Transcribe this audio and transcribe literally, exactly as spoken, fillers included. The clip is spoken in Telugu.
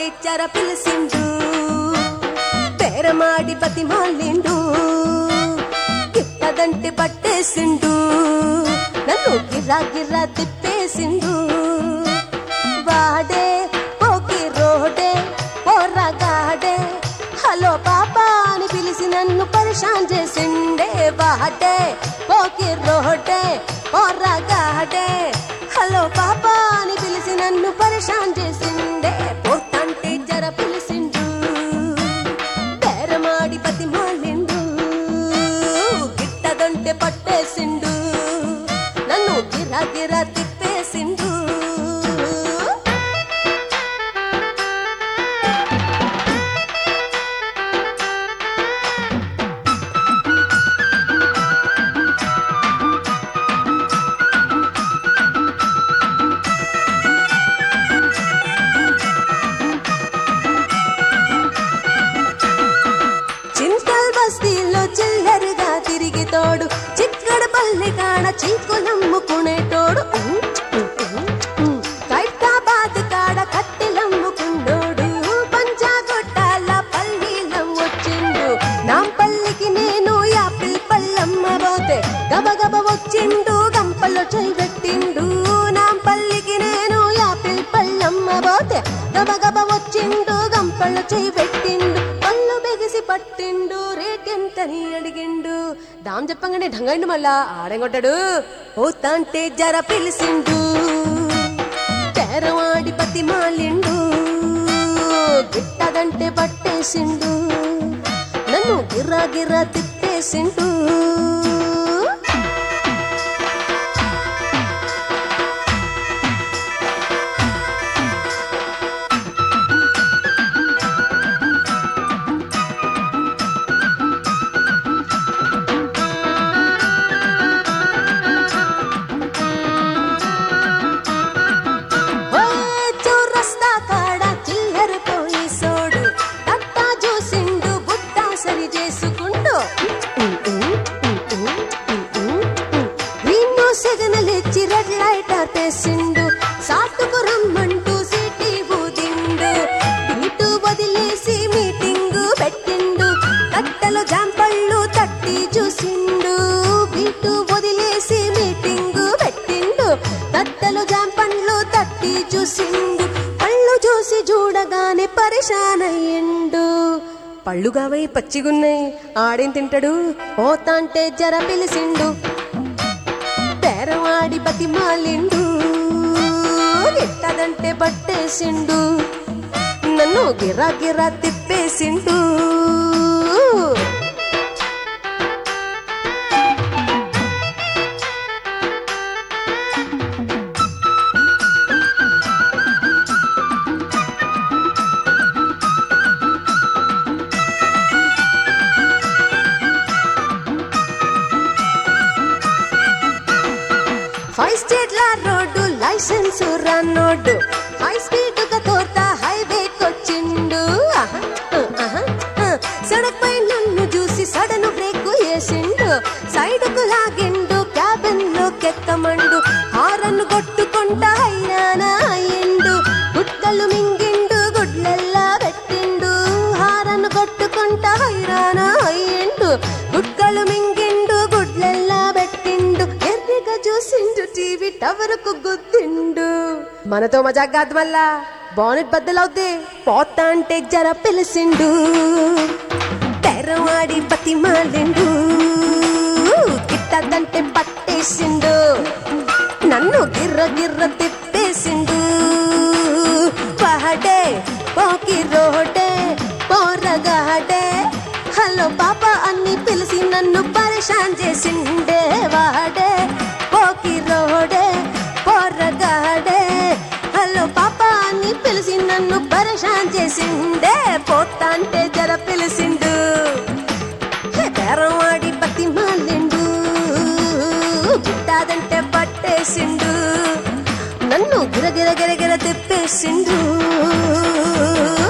పోతాంటే జర పిలిసిండు బేరమాడి బతిమాలిండు గిట్టదంటే పట్టేసిండు నన్ను గిర్రా గిర్రా తిప్పేసిండు వాడే పోకి రోడే పోరగాడే హలో పాపా అని పిలిచి నన్ను పరిశాన్ చేసిండే వాడే పోకి రోడే పోరగాడే హలో పాపా అని పిలిచి నన్ను పరిశాన్ చేసిండే పోతాంటే జర పిలిచిండు బేరమాడి బతిమాలిండు గిట్టదంటే పట్టేసిండు నన్ను గిరా గిరా తిప్పేసిండు చిల్లరగా తిరిగి తోడు చిక్కడ పల్లె కాడ చీకులమ్ముకునేటోడు ఖైరతాబాద్ కాడ కట్టెలమ్ముకుండోడు పంచాగొట్టాల పల్లీలం వచ్చిండు నాంపల్లికి నేను యాపిల్ పళ్ళమ్మ పోతే గబగబ వచ్చిండు గంపలో చేయబెట్టిండు నాంపల్లికి నేను యాపిల్ పళ్ళమ్మ పోతే గబగబ వచ్చిండు గంపలో చేయబెట్టిండు పళ్ళు బెగిసి పట్టిండు రేటెంతని అడిగిండు దాం చెప్పంగానే ఢంగండు మళ్ళా ఆడెంగొట్టాడు పోతాంటే జర పిలిచిండు తెరవాడి బతిమాలిండు గిట్టదంటే పట్టేసిండు నన్ను గిర్రా గిర్రా తిప్పేసిండు సిండు సాటుకు రమ్మంటూ సిటీ ఊదిండు బీటు వదిలేసి మీటింగు పెట్టిండు కట్టలు జాంపళ్ళు తట్టి చూసిండు బీటు వదిలేసి మీటింగు పెట్టిండు కట్టలు జాంపళ్ళు తట్టి చూసిండు పళ్ళు చూసి చూడగానే పరిశాన్ అయ్యిండు పళ్ళుగావై పచ్చిగున్నాయి ఆడేం తింటాడు పోతాంటే జర పిలిచిండు బేరవాడి బతిమాలిండు గిట్టదంటే పట్టేసిండు నన్ను గిరా గిరా తిప్పేసిండు ఫైవ్ స్టేట్ల రోడ్డు లైసెన్స్ రన్నోడ్డు హై స్పీడ్ గా తోర్తా హైవే కొచ్చిండు సడక్ పై నన్ను చూసి సడను బ్రేక్ వేసిండు సైడ్ కు లాగిండు క్యాబిన్ లో కెక్కమండు హారన్ కొట్టుకుంటా హైరానా అయ్యిండు గుట్టలు మింగిండు గుడ్లెల్లా పెట్టిండు హారన్ కొట్టుకుంటా హైరానా అయ్యిండు గుట్టలు మింగిండు గుడ్లెల్లా పెట్టిండు ఎర్రిగా చూసిండు టీవీ టవర్ కు గుద్దిండు మనతో మజాక్ కాదు మళ్ళా బానెట్ బద్దలవుద్ది పోతా అంటే జర పిలిచిండు తెరవాడి బతిమాలిండు గిట్టదంటే పట్టేసిండు నన్ను గిర్ర గిర్ర తిప్పేసిండు పహడే పోకి రోడే పోరగాడే హలో పాపా అన్ని పిలిచి నన్ను పరిశాన్ చేసిండే వాడే పోకి రోడే పోరగాడే హలో పాపా అని పిలిచి నన్ను పరిశాన్ చేసిండే పోతాంటే జర పిలిచిండు బేరవాడి బతిమాలిండు గిట్టాదంటే పట్టేసిండు నన్ను గిర గిర గిర గిర తిప్పేసిండు